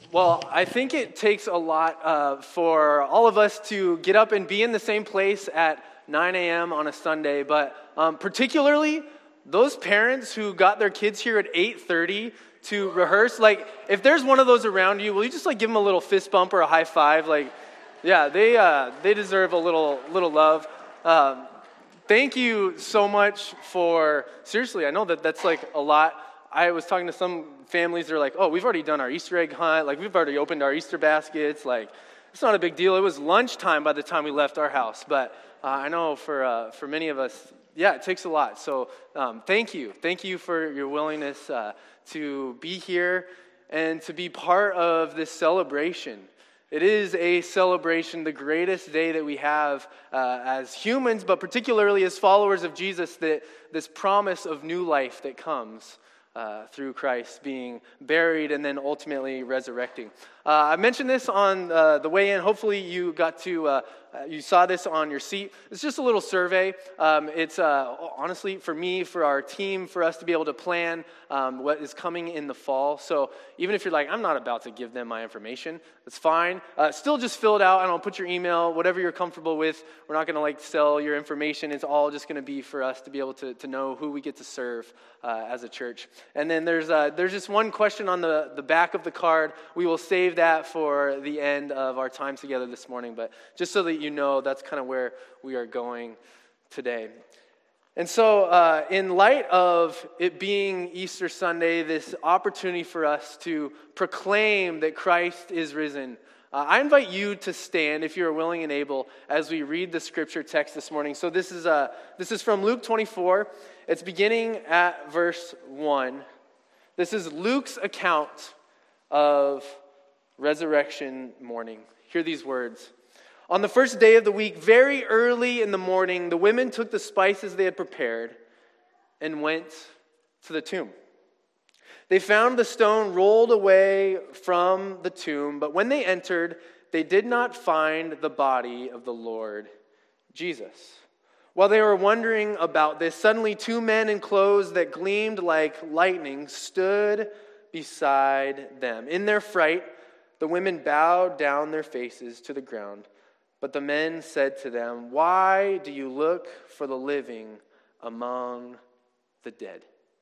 Well, I think it takes a lot for all of us to get up and be in the same place at 9 a.m. on a Sunday, but particularly those parents who got their kids here at 8:30 to rehearse, like, if there's one of those around you, will you just, like, give them a little fist bump or a high five? Like, yeah, they deserve a little love. Thank you so much for, seriously, I know that's, like, a lot. I was talking to some families, they're like, oh, we've already done our Easter egg hunt, like, we've already opened our Easter baskets, like, it's not a big deal. It was lunchtime by the time we left our house, but I know for many of us, yeah, it takes a lot. So thank you for your willingness to be here and to be part of this celebration. It is a celebration, the greatest day that we have as humans, but particularly as followers of Jesus, that this promise of new life that comes through Christ being buried and then ultimately resurrecting. I mentioned this on the way in. Hopefully you got to, you saw this on your seat. It's just a little survey. It's honestly for me, for our team, for us to be able to plan what is coming in the fall. So even if you're like, I'm not about to give them my information, that's fine. Still just fill it out. I don't know, put your email, whatever you're comfortable with. We're not going to like sell your information. It's all just going to be for us to be able to know who we get to serve as a church. And then there's just one question on the back of the card. We will save that for the end of our time together this morning, but just so that you know, that's kind of where we are going today. And so in light of it being Easter Sunday, this opportunity for us to proclaim that Christ is risen, I invite you to stand if you're willing and able as we read the scripture text this morning. So this is from Luke 24. It's beginning at verse 1. This is Luke's account of resurrection morning. Hear these words. On the first day of the week, very early in the morning, the women took the spices they had prepared and went to the tomb. They found the stone rolled away from the tomb, but when they entered, they did not find the body of the Lord Jesus. While they were wondering about this, suddenly two men in clothes that gleamed like lightning stood beside them. In their fright, the women bowed down their faces to the ground. But the men said to them, "Why do you look for the living among the dead?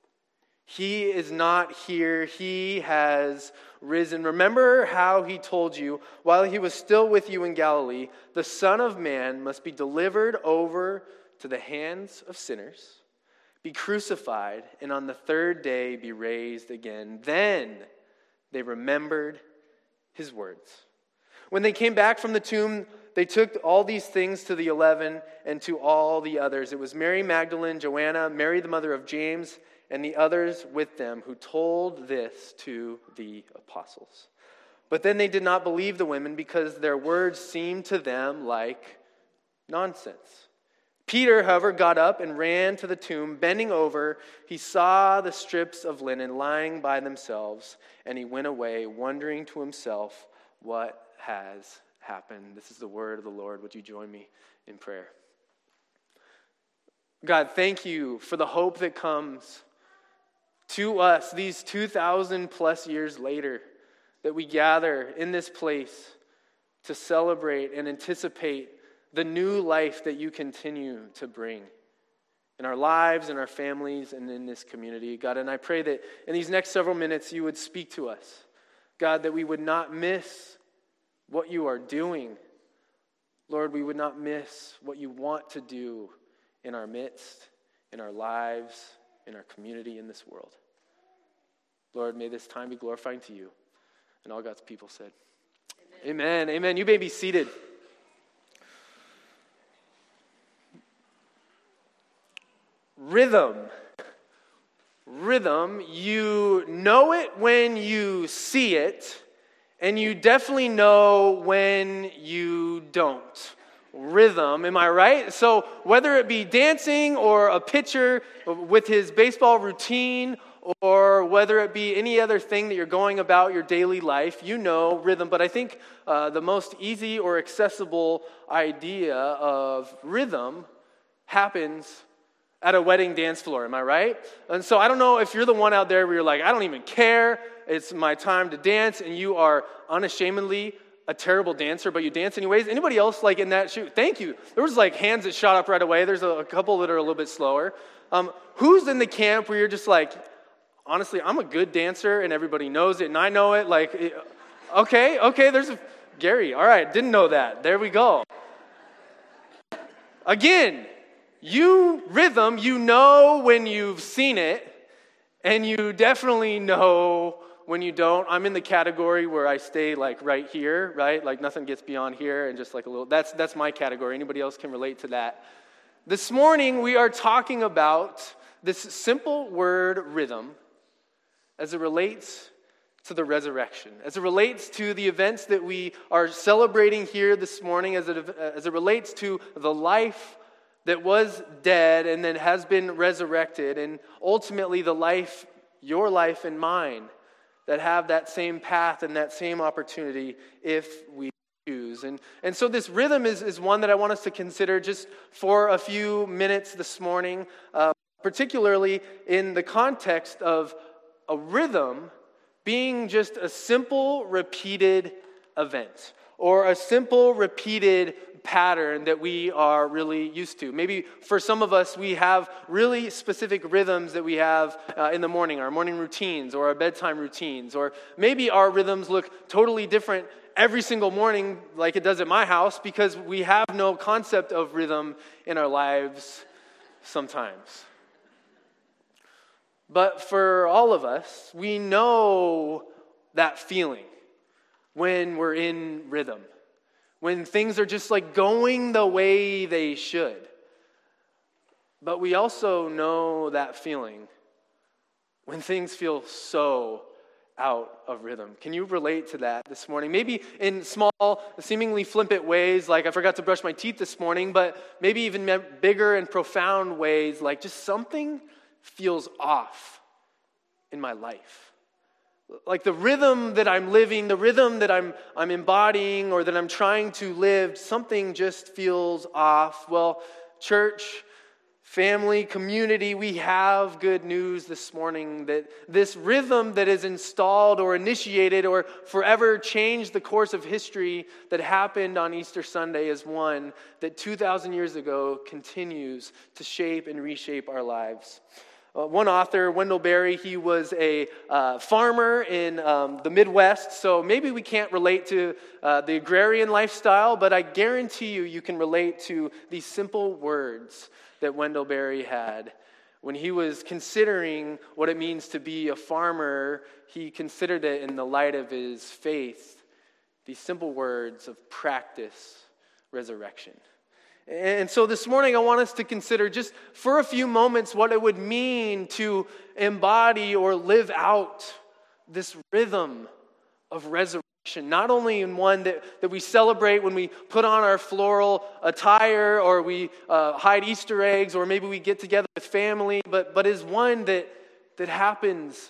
He is not here. He has risen. Remember how he told you while he was still with you in Galilee, the Son of Man must be delivered over to the hands of sinners, be crucified, and on the third day be raised again." Then they remembered his words. When they came back from the tomb, they took all these things to the 11 and to all the others. It was Mary Magdalene, Joanna, Mary the mother of James, and the others with them who told this to the apostles. But then they did not believe the women because their words seemed to them like nonsense. Peter, however, got up and ran to the tomb. Bending over, he saw the strips of linen lying by themselves, and he went away, wondering to himself what has happened. This is the word of the Lord. Would you join me in prayer? God, thank you for the hope that comes to us these 2,000 plus years later, that we gather in this place to celebrate and anticipate the new life that you continue to bring in our lives, in our families, and in this community. God, and I pray that in these next several minutes you would speak to us. God, that we would not miss what you are doing. Lord, we would not miss what you want to do in our midst, in our lives, in our community, in this world. Lord, may this time be glorifying to you. And all God's people said, Amen. Amen. You may be seated. Rhythm, you know it when you see it, and you definitely know when you don't. Rhythm, am I right? So whether it be dancing or a pitcher with his baseball routine, or whether it be any other thing that you're going about your daily life, you know rhythm. But I think the most easy or accessible idea of rhythm happens at a wedding dance floor, am I right? And so I don't know if you're the one out there where you're like, I don't even care it's my time to dance, and you are unashamedly a terrible dancer, but you dance anyways. Anybody else like in that shoe? Thank you. There was like hands that shot up right away. There's a couple that are a little bit slower. Who's in the camp where you're just like, honestly, I'm a good dancer and everybody knows it and I know it? Like, okay, there's Gary. All right, didn't know that. There we go. Again, rhythm, you know when you've seen it, and you definitely know when you don't. I'm in the category where I stay like right here, right? Like nothing gets beyond here and just like a little, that's my category. Anybody else can relate to that. This morning we are talking about this simple word rhythm as it relates to the resurrection, as it relates to the events that we are celebrating here this morning, as it relates to the life that was dead and then has been resurrected, and ultimately the life, your life and mine, that have that same path and that same opportunity if we choose. And so this rhythm is one that I want us to consider just for a few minutes this morning, particularly in the context of a rhythm being just a simple repeated event or a simple repeated pattern that we are really used to. Maybe for some of us, we have really specific rhythms that we have in the morning, our morning routines or our bedtime routines, or maybe our rhythms look totally different every single morning like it does at my house because we have no concept of rhythm in our lives sometimes. But for all of us, we know that feeling when we're in rhythm, when things are just like going the way they should. But we also know that feeling when things feel so out of rhythm. Can you relate to that this morning? Maybe in small, seemingly flippant ways, like I forgot to brush my teeth this morning, but maybe even bigger and profound ways, like just something feels off in my life. Like the rhythm that I'm living, the rhythm that I'm embodying or that I'm trying to live, something just feels off. Well, church, family, community, we have good news this morning that this rhythm that is installed or initiated or forever changed the course of history that happened on Easter Sunday is one that 2,000 years ago continues to shape and reshape our lives. One author, Wendell Berry, he was a farmer in the Midwest, so maybe we can't relate to the agrarian lifestyle, but I guarantee you can relate to these simple words that Wendell Berry had. When he was considering what it means to be a farmer, he considered it in the light of his faith, these simple words of practice, resurrection. And so this morning I want us to consider just for a few moments what it would mean to embody or live out this rhythm of resurrection. Not only in one that we celebrate when we put on our floral attire or we hide Easter eggs or maybe we get together with family, but is one that happens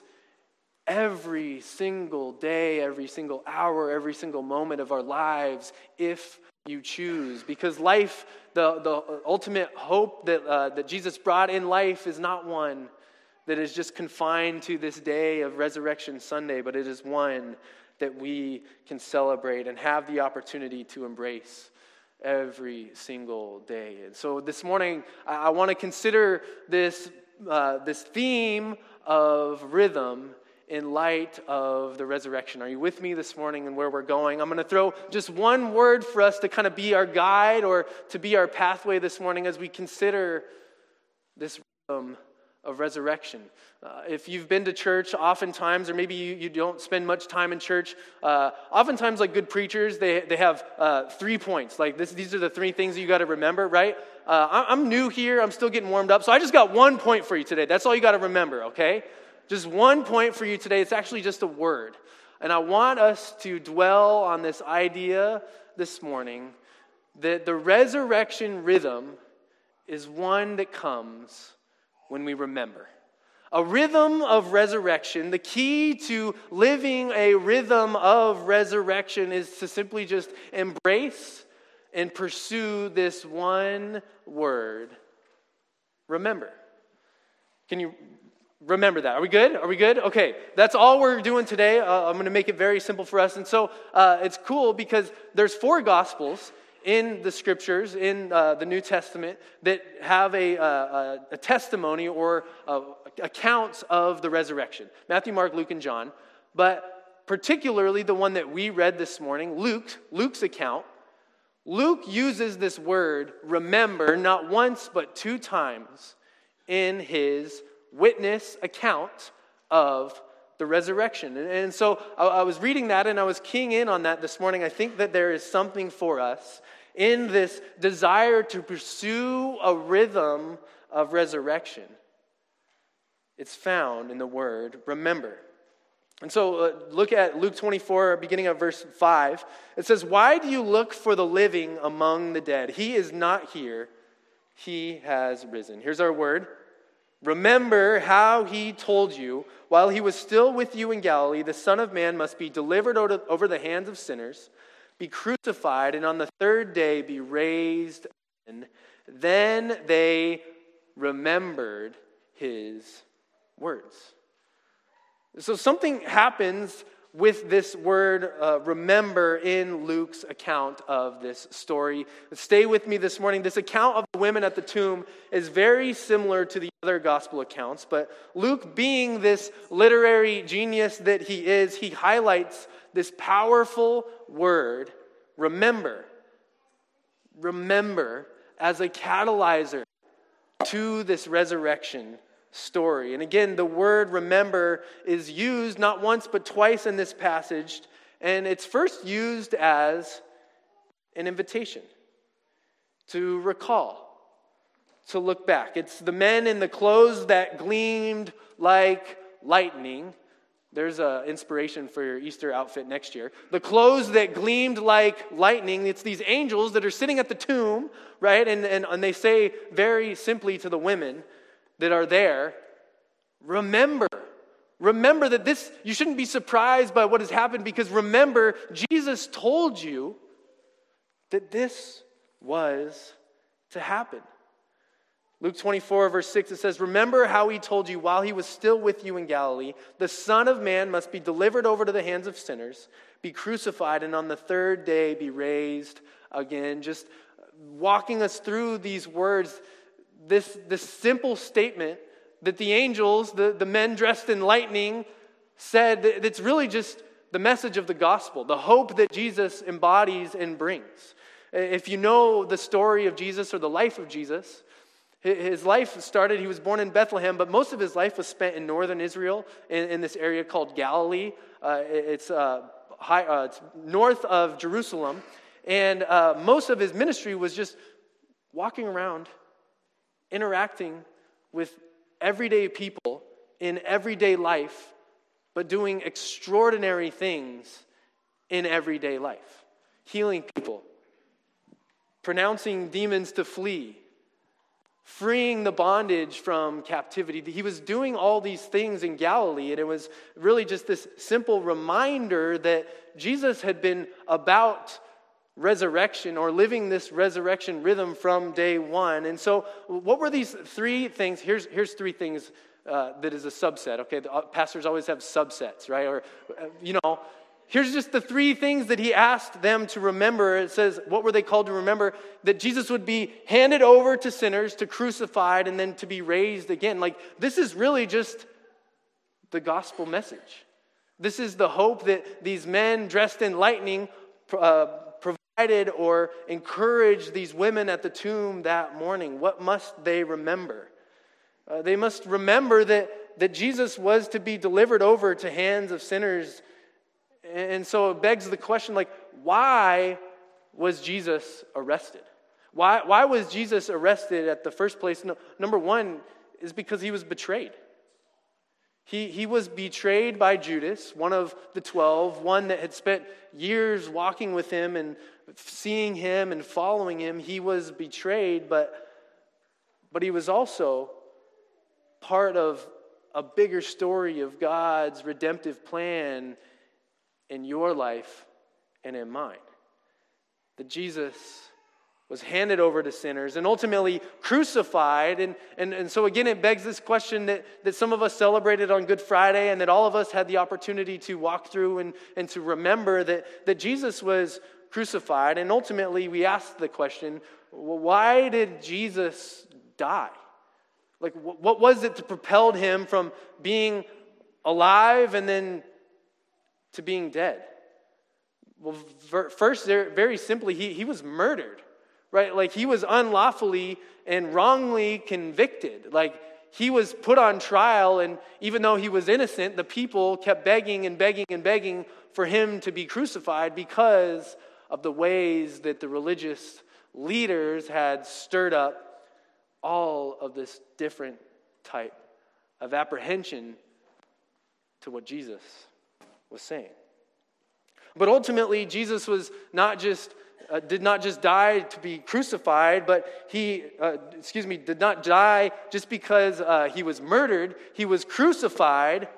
every single day, every single hour, every single moment of our lives if you choose. Because life, the ultimate hope that Jesus brought in life is not one that is just confined to this day of Resurrection Sunday, but it is one that we can celebrate and have the opportunity to embrace every single day. And so this morning, I want to consider this theme of rhythm in light of the resurrection. Are you with me this morning and where we're going? I'm going to throw just one word for us to kind of be our guide or to be our pathway this morning as we consider this rhythm of resurrection. If you've been to church oftentimes, or maybe you don't spend much time in church, oftentimes like good preachers, they have 3 points. Like these are the 3 things that you got to remember, right? I'm new here. I'm still getting warmed up. So I just got 1 point for you today. That's all you got to remember, okay? Just 1 point for you today. It's actually just a word. And I want us to dwell on this idea this morning that the resurrection rhythm is one that comes when we remember. A rhythm of resurrection, the key to living a rhythm of resurrection is to simply just embrace and pursue this one word, remember. Can you Remember that. Are we good? Are we good? Okay, that's all we're doing today. I'm going to make it very simple for us. And so it's cool because there's 4 Gospels in the Scriptures, in the New Testament, that have a testimony or accounts of the resurrection. Matthew, Mark, Luke, and John. But particularly the one that we read this morning, Luke's account, Luke uses this word, remember, not once but 2 times in his witness account of the resurrection. And so I was reading that and I was keying in on that this morning. I think that there is something for us in this desire to pursue a rhythm of resurrection. It's found in the word remember. And so look at Luke 24, beginning of verse 5. It says, "Why do you look for the living among the dead? He is not here. He has risen." Here's our word. Remember how he told you, while he was still with you in Galilee, the Son of Man must be delivered over the hands of sinners, be crucified, and on the 3rd day be raised again. Then they remembered his words. So something happens with this word remember in Luke's account of this story. Stay with me this morning. This account of the women at the tomb is very similar to the other gospel accounts, but Luke, being this literary genius that he is, he highlights this powerful word, remember. Remember as a catalyzer to this resurrection story. And again, the word remember is used not once but twice in this passage, and it's first used as an invitation to recall, to look back. It's the men in the clothes that gleamed like lightning. There's an inspiration for your Easter outfit next year. The clothes that gleamed like lightning. It's these angels that are sitting at the tomb, right? And they say very simply to the women that are there, remember that this, you shouldn't be surprised by what has happened, because remember, Jesus told you that this was to happen. Luke 24, verse 6, it says, "Remember how he told you while he was still with you in Galilee, the Son of Man must be delivered over to the hands of sinners, be crucified, and on the 3rd day be raised again." Just walking us through these words, this simple statement that the angels, the men dressed in lightning, said, that it's really just the message of the gospel, the hope that Jesus embodies and brings. If you know the story of Jesus or the life of Jesus, his life started, he was born in Bethlehem, but most of his life was spent in northern Israel, in this area called Galilee. It's north of Jerusalem, and most of his ministry was just walking around, interacting with everyday people in everyday life, but doing extraordinary things in everyday life. Healing people, pronouncing demons to flee, freeing the bondage from captivity. He was doing all these things in Galilee, and it was really just this simple reminder that Jesus had been about resurrection, or living this resurrection rhythm from day one. And so what were these 3 things? Here's 3 things that is a subset. Okay, the pastors always have subsets, right? Or, here's just the 3 things that he asked them to remember. It says, what were they called to remember? That Jesus would be handed over to sinners, to crucified, and then to be raised again. Like, this is really just the gospel message. This is the hope that these men dressed in lightning provided or encouraged these women at the tomb that morning. What must they remember? They must remember that Jesus was to be delivered over to hands of sinners. And so it begs the question, like, why was Jesus arrested? Why was Jesus arrested at the first place? No, number one is because he was betrayed. He was betrayed by Judas, one of the 12, one that had spent years walking with him and seeing him and following him. He was betrayed, but he was also part of a bigger story of God's redemptive plan in your life and in mine. That Jesus was handed over to sinners, and ultimately crucified. And so again, it begs this question that some of us celebrated on Good Friday, and that all of us had the opportunity to walk through and to remember that Jesus was crucified. And ultimately, we ask the question, well, why did Jesus die? Like, what was it that propelled him from being alive and then to being dead? Well, first, very simply, he was murdered. Right? Like, he was unlawfully and wrongly convicted. Like, he was put on trial, and even though he was innocent, the people kept begging and begging and begging for him to be crucified because of the ways that the religious leaders had stirred up all of this different type of apprehension to what Jesus was saying. But ultimately, Jesus was did not just die to be crucified, but he did not die just because he was murdered. He was crucified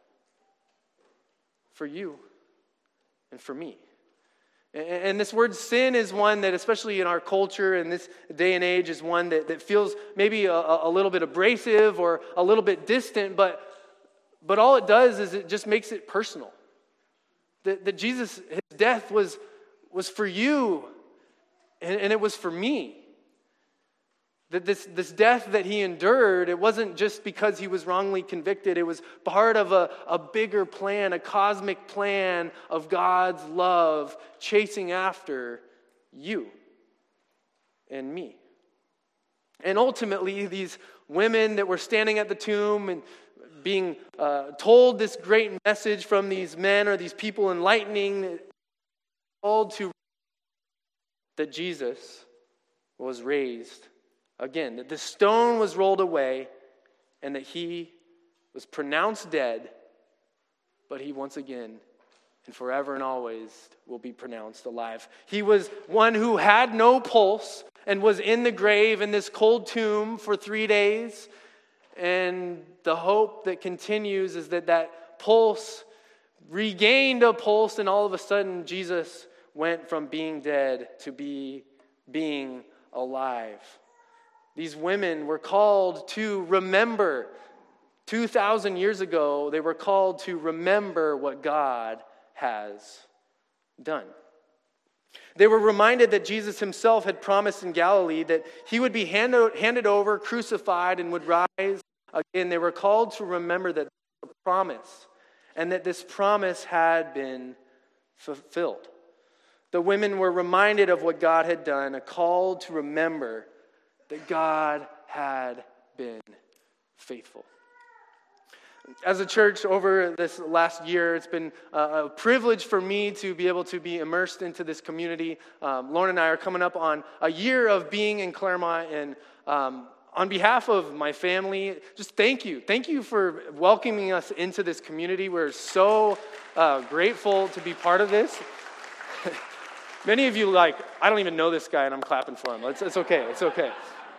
for you and for me. And this word sin is one that, especially in our culture in this day and age, is one that feels maybe a little bit abrasive or a little bit distant, but all it does is it just makes it personal. That Jesus, his death was for you, and it was for me. That this death that he endured, it wasn't just because he was wrongly convicted. It was part of a bigger plan, a cosmic plan of God's love chasing after you and me. And ultimately, these women that were standing at the tomb and being told this great message from these men or these people enlightening, called to that Jesus was raised again, that the stone was rolled away, and that he was pronounced dead, but he once again and forever and always will be pronounced alive. He was one who had no pulse and was in the grave in this cold tomb for 3 days, and the hope that continues is that pulse regained a pulse, and all of a sudden Jesus went from being dead to being alive. These women were called to remember. 2,000 years ago, they were called to remember what God has done. They were reminded that Jesus himself had promised in Galilee that he would be handed over, crucified, and would rise again. They were called to remember that this was a promise, and that this promise had been fulfilled. The women were reminded of what God had done, a call to remember that God had been faithful. As a church over this last year, it's been a privilege for me to be able to be immersed into this community. Lauren and I are coming up on a year of being in Claremont, and on behalf of my family, just thank you. Thank you for welcoming us into this community. We're so grateful to be part of this. Many of you I don't even know this guy, and I'm clapping for him. It's okay. It's okay.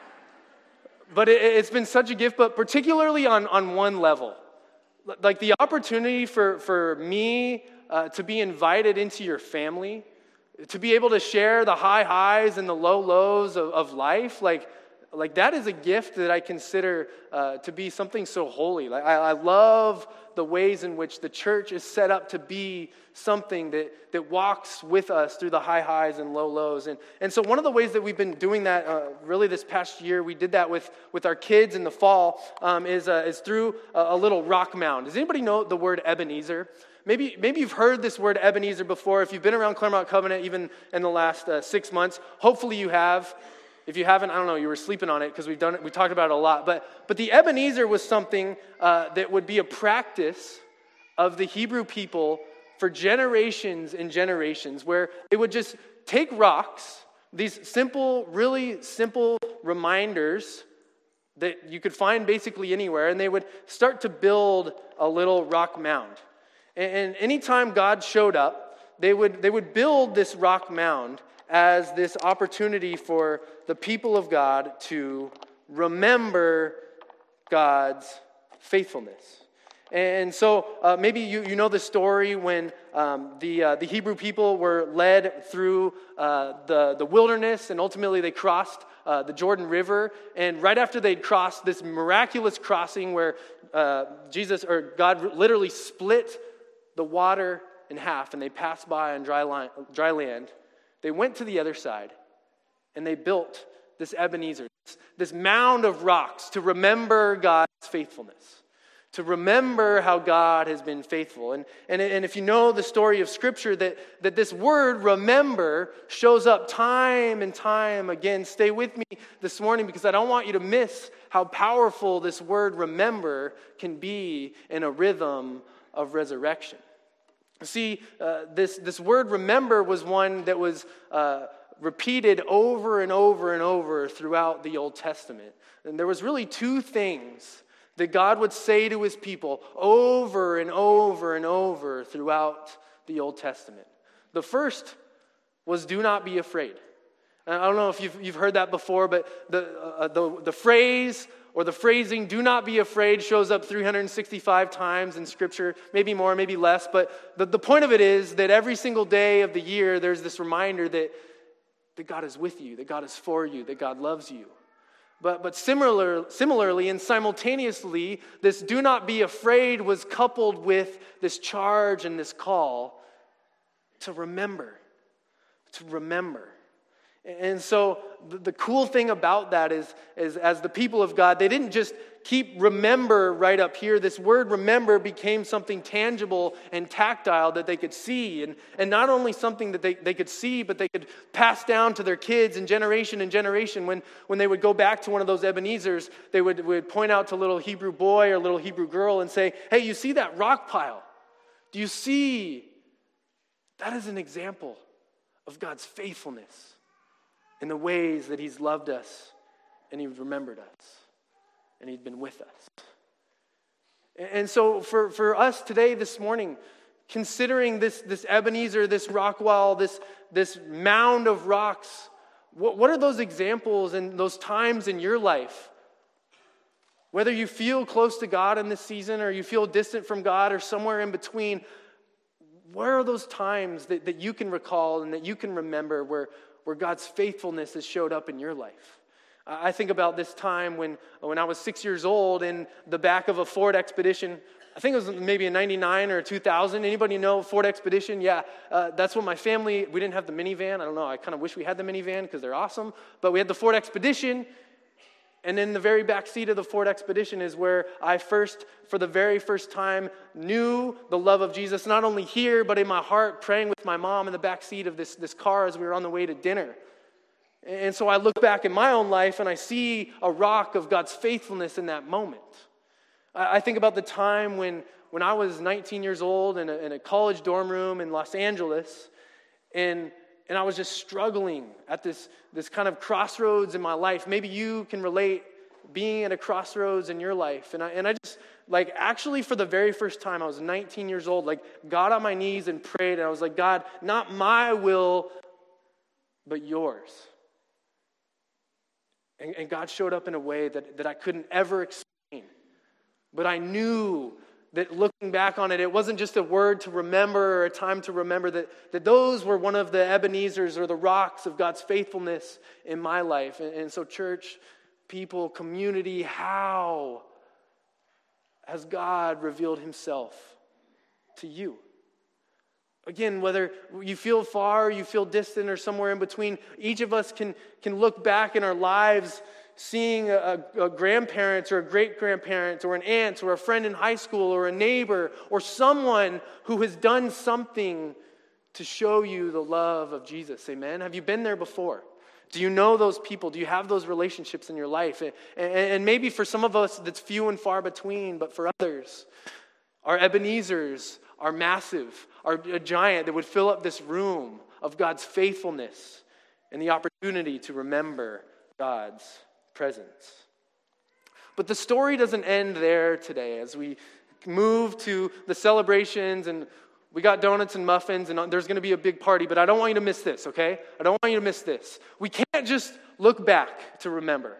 But it's been such a gift, but particularly on one level. Like the opportunity for me to be invited into your family, to be able to share the high highs and the low lows of life, like that is a gift that I consider to be something so holy. I love the ways in which the church is set up to be something that walks with us through the high highs and low lows. And so one of the ways that we've been doing that really this past year, we did that with our kids in the fall, is through a little rock mound. Does anybody know the word Ebenezer? Maybe you've heard this word Ebenezer before. If you've been around Claremont Covenant even in the last 6 months, hopefully you have. If you haven't, I don't know, you were sleeping on it because we talked about it a lot. But the Ebenezer was something that would be a practice of the Hebrew people for generations and generations, where they would just take rocks, these simple, really simple reminders that you could find basically anywhere, and they would start to build a little rock mound. And anytime God showed up, they would build this rock mound as this opportunity for the people of God to remember God's faithfulness. And so maybe you know the story when the Hebrew people were led through the wilderness, and ultimately they crossed the Jordan River. And right after they'd crossed this miraculous crossing where God literally split the water in half, and they passed by on dry land, they went to the other side, and they built this Ebenezer, this mound of rocks to remember God's faithfulness, to remember how God has been faithful. And if you know the story of Scripture, that this word remember shows up time and time again. Stay with me this morning because I don't want you to miss how powerful this word remember can be in a rhythm of resurrection. See, this word remember was one that was repeated over and over and over throughout the Old Testament. And there was really two things that God would say to his people over and over and over throughout the Old Testament. The first was do not be afraid. And I don't know if you've heard that before, but the phrase or the phrasing do not be afraid shows up 365 times in Scripture, maybe more, maybe less. But the point of it is that every single day of the year there's this reminder that God is with you, that God is for you, that God loves you. But similarly and simultaneously, this do not be afraid was coupled with this charge and this call to remember. To remember. And so the cool thing about that is as the people of God, they didn't just keep remember right up here. This word remember became something tangible and tactile that they could see. And not only something that they could see, but they could pass down to their kids and generation. When they would go back to one of those Ebenezers, they would point out to little Hebrew boy or little Hebrew girl and say, hey, you see that rock pile? Do you see? That is an example of God's faithfulness in the ways that he's loved us and he's remembered us and he's been with us. And so for us today, this morning, considering this Ebenezer, this rock wall, this mound of rocks, what are those examples and those times in your life? Whether you feel close to God in this season or you feel distant from God or somewhere in between, where are those times that you can recall and that you can remember where God's faithfulness has showed up in your life? I think about this time when I was 6 years old in the back of a Ford Expedition. I think it was maybe a 99 or a 2000. Anybody know Ford Expedition? Yeah, that's what my family, we didn't have the minivan. I don't know, I kind of wish we had the minivan because they're awesome. But we had the Ford Expedition. And in the very back seat of the Ford Expedition is where I for the very first time, knew the love of Jesus, not only here, but in my heart, praying with my mom in the back seat of this car as we were on the way to dinner. And so I look back in my own life and I see a rock of God's faithfulness in that moment. I think about the time when I was 19 years old in a college dorm room in Los Angeles, and I was just struggling at this kind of crossroads in my life. Maybe you can relate being at a crossroads in your life. And I just, actually for the very first time, I was 19 years old, got on my knees and prayed. And I was like, God, not my will, but yours. And God showed up in a way that I couldn't ever explain. But I knew that looking back on it, it wasn't just a word to remember or a time to remember, that those were one of the Ebenezers or the rocks of God's faithfulness in my life. And so church, people, community, how has God revealed himself to you? Again, whether you feel far, you feel distant, or somewhere in between, each of us can look back in our lives seeing a grandparent or a great-grandparent or an aunt or a friend in high school or a neighbor or someone who has done something to show you the love of Jesus. Amen? Have you been there before? Do you know those people? Do you have those relationships in your life? And maybe for some of us, that's few and far between, but for others, our Ebenezers are massive, are a giant that would fill up this room of God's faithfulness and the opportunity to remember God's presence. But the story doesn't end there today as we move to the celebrations, and we got donuts and muffins, and there's going to be a big party, but I don't want you to miss this, okay? I don't want you to miss this. We can't just look back to remember.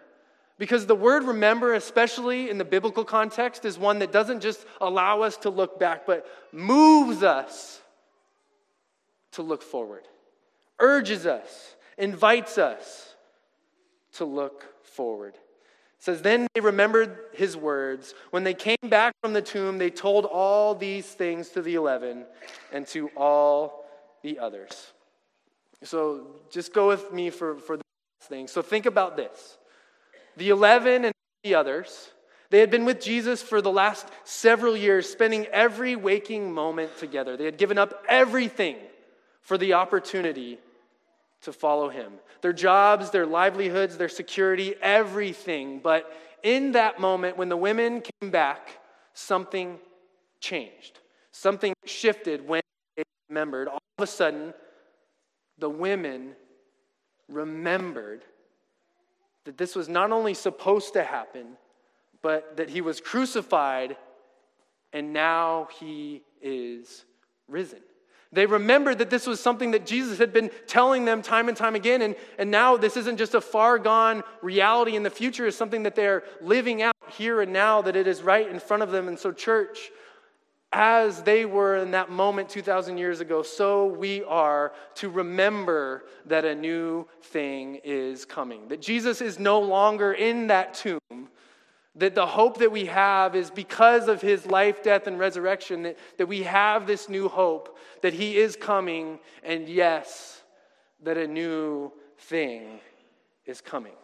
Because the word remember, especially in the biblical context, is one that doesn't just allow us to look back, but moves us to look forward, urges us, invites us to look forward. It says, then they remembered his words. When they came back from the tomb, they told all these things to the 11 and to all the others. So just go with me for the thing. So think about this. The 11 and the others, they had been with Jesus for the last several years, spending every waking moment together. They had given up everything for the opportunity to follow him. Their jobs, their livelihoods, their security, everything. But in that moment, when the women came back, something changed. Something shifted when they remembered. All of a sudden, the women remembered that this was not only supposed to happen, but that he was crucified and now he is risen. They remembered that this was something that Jesus had been telling them time and time again, and now this isn't just a far gone reality in the future, it's something that they're living out here and now, that it is right in front of them. And so church, as they were in that moment 2,000 years ago, so we are to remember that a new thing is coming. That Jesus is no longer in that tomb. That the hope that we have is because of his life, death, and resurrection, that we have this new hope, that he is coming, and yes, that a new thing is coming.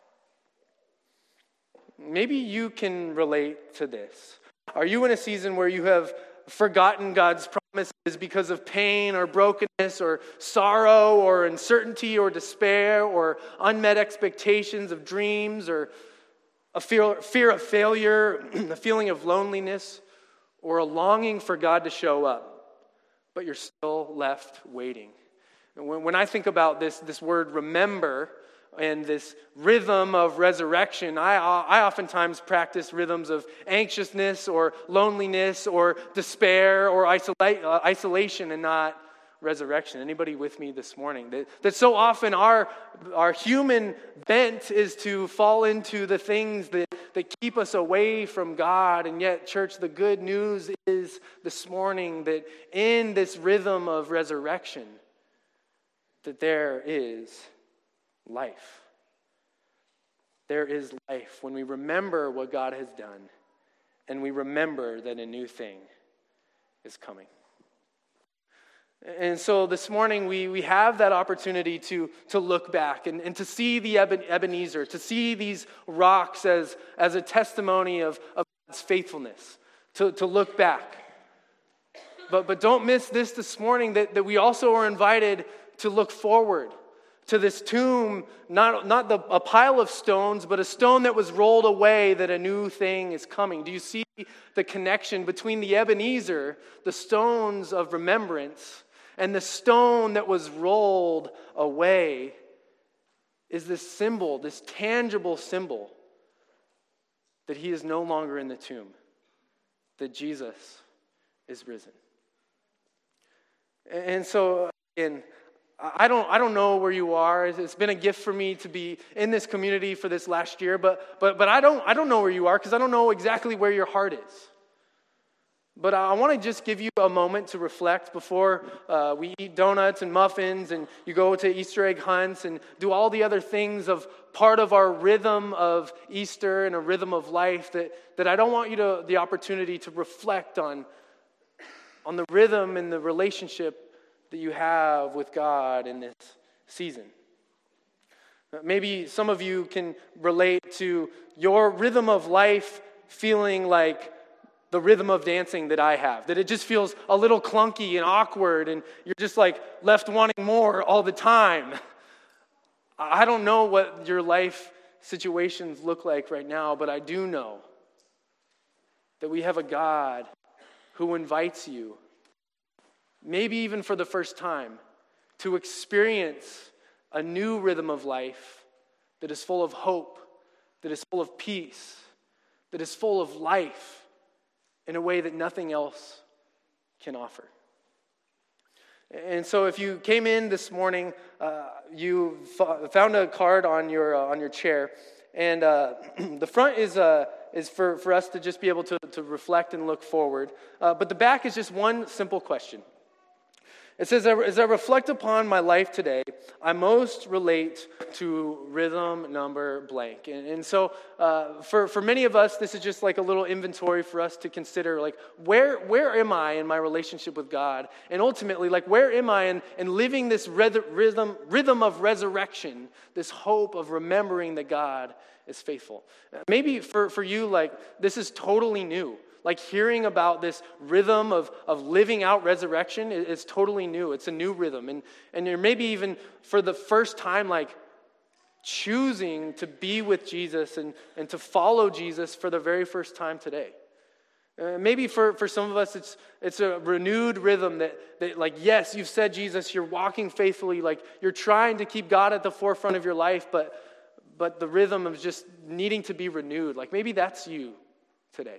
Maybe you can relate to this. Are you in a season where you have forgotten God's promises because of pain or brokenness or sorrow or uncertainty or despair or unmet expectations of dreams or a fear of failure, a feeling of loneliness, or a longing for God to show up, but you're still left waiting? And when I think about this word remember and this rhythm of resurrection, I oftentimes practice rhythms of anxiousness or loneliness or despair or isolation and not resurrection. Anybody with me this morning? That so often our human bent is to fall into the things that keep us away from God. And yet, church, the good news is this morning that in this rhythm of resurrection, that there is life. There is life when we remember what God has done and we remember that a new thing is coming. And so this morning we have that opportunity to look back and to see the Ebenezer, to see these rocks as a testimony of God's faithfulness, to look back. But don't miss this morning that we also are invited to look forward to this tomb, not a pile of stones, but a stone that was rolled away, that a new thing is coming. Do you see the connection between the Ebenezer, the stones of remembrance, and the stone that was rolled away? Is this symbol, this tangible symbol, that he is no longer in the tomb, that Jesus is risen. And so, again, I don't know where you are. It's been a gift for me to be in this community for this last year, but I don't know where you are because I don't know exactly where your heart is. But I want to just give you a moment to reflect before we eat donuts and muffins and you go to Easter egg hunts and do all the other things of part of our rhythm of Easter and a rhythm of life, that I don't want you to the opportunity to reflect on the rhythm and the relationship that you have with God in this season. Maybe some of you can relate to your rhythm of life feeling like the rhythm of dancing that I have, that it just feels a little clunky and awkward and you're just like left wanting more all the time. I don't know what your life situations look like right now, but I do know that we have a God who invites you, maybe even for the first time, to experience a new rhythm of life that is full of hope, that is full of peace, that is full of life in a way that nothing else can offer. And so if you came in this morning, you found a card on your chair, And the front is for us to just be able to reflect and look forward. But the back is just one simple question. It says, as I reflect upon my life today, I most relate to rhythm number blank. And so for many of us, this is just like a little inventory for us to consider, like, where am I in my relationship with God? And ultimately, like, where am I in living this rhythm of resurrection, this hope of remembering that God is faithful? Maybe for you, like, this is totally new. Like, hearing about this rhythm of living out resurrection is totally new. It's a new rhythm. And you're maybe even for the first time, like, choosing to be with Jesus and to follow Jesus for the very first time today. Maybe for some of us, it's a renewed rhythm that, like, yes, you've said Jesus, you're walking faithfully, like, you're trying to keep God at the forefront of your life, but the rhythm of just needing to be renewed. Like, maybe that's you today.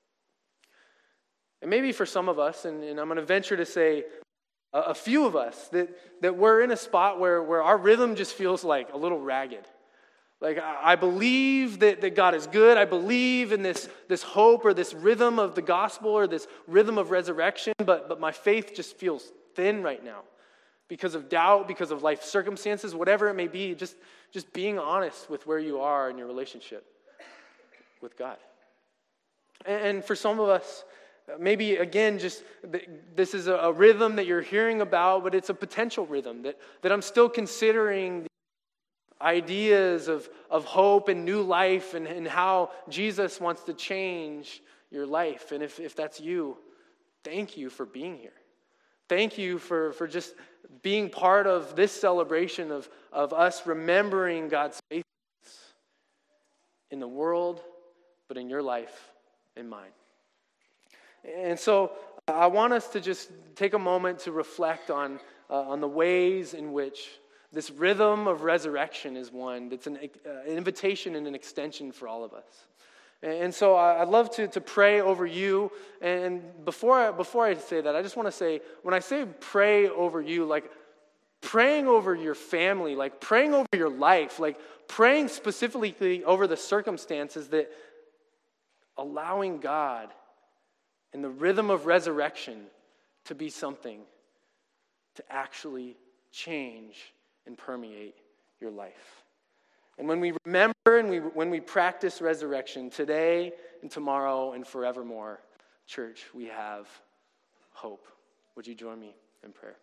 And maybe for some of us, and I'm going to venture to say a few of us, that we're in a spot where our rhythm just feels like a little ragged. Like, I believe that God is good. I believe in this hope or this rhythm of the gospel or this rhythm of resurrection, but my faith just feels thin right now because of doubt, because of life circumstances, whatever it may be, just being honest with where you are in your relationship with God. And for some of us, maybe, again, just this is a rhythm that you're hearing about, but it's a potential rhythm that I'm still considering the ideas of hope and new life and how Jesus wants to change your life. And if that's you, thank you for being here. Thank you for just being part of this celebration of us remembering God's faithfulness in the world, but in your life and mine. And so I want us to just take a moment to reflect on the ways in which this rhythm of resurrection is one that's an invitation and an extension for all of us. And so I'd love to pray over you. And before I say that, I just want to say, when I say pray over you, like praying over your family, like praying over your life, like praying specifically over the circumstances, that allowing God and the rhythm of resurrection to be something to actually change and permeate your life. And when we remember and when we practice resurrection today and tomorrow and forevermore, church, we have hope. Would you join me in prayer?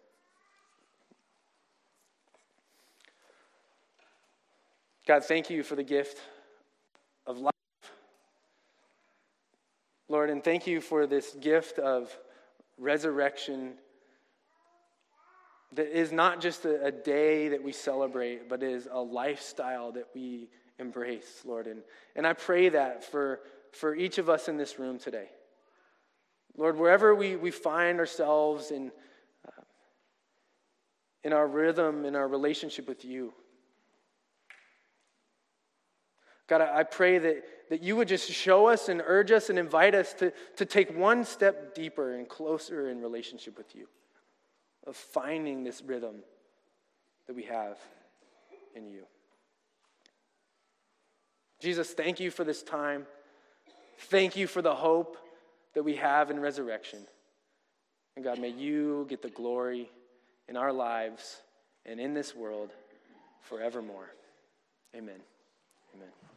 God, thank you for the gift of life. Lord, and thank you for this gift of resurrection that is not just a day that we celebrate, but is a lifestyle that we embrace, Lord. And I pray that for each of us in this room today. Lord, wherever we find ourselves in our rhythm, in our relationship with you, God, I pray that you would just show us and urge us and invite us to take one step deeper and closer in relationship with you, of finding this rhythm that we have in you. Jesus, thank you for this time. Thank you for the hope that we have in resurrection. And God, may you get the glory in our lives and in this world forevermore. Amen. Amen.